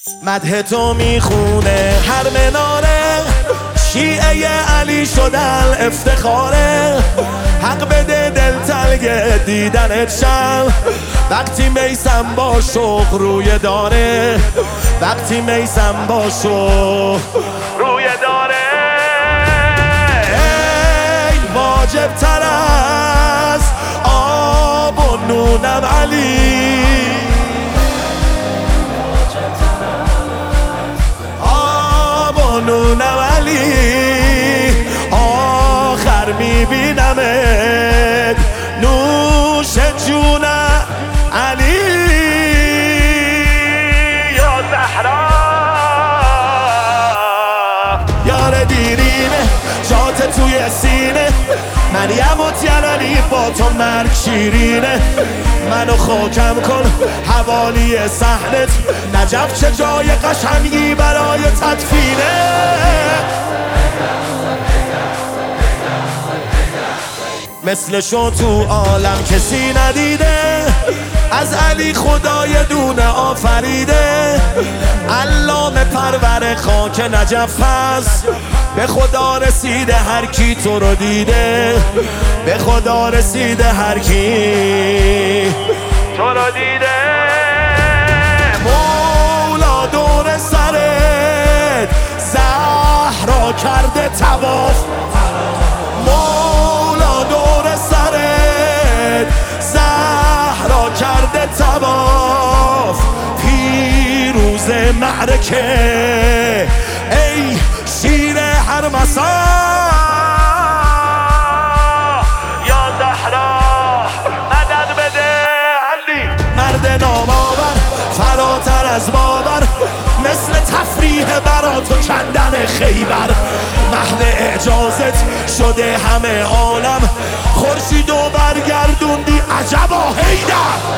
مدح تو میخونه هر مناره، شیعه علی شدن افتخاره. حق بده دل تلگه دیدنت شم، وقتی میسم با شوق روی داره، وقتی میسم با شوق روی داره. ای واجب تر از آب و نونم علی، نونم علی، آخر میبینمت نوش جونم علی. یا زهرا یار دیرینه، جات توی سینه، مریم و تیرانی با تو مرگ شیرینه. منو خاکم کن حوالی صحنت، نجف چه جای قشنگی برای تدفینه. مثلشو تو عالم کسی ندیده، از علی خدای دونه آفریده. علامه پرور خاک نجف هست، به خدا رسیده هر کی تو رو دیده، به خدا رسیده هر کی تو رو دیده. مولا دور سرت زهرا کرده طواف، مولا دور سرت زهرا کرده طواف. پیروز معرکه ای شیر هر مسا، یا زهرا مدد بده علی. مرد نامآور فراتر از باور، مثل تفریح برا تو کندن خیبر. مهد اعجازت شده همه عالم، خورشیدو برگردوندی عجبا حیدر.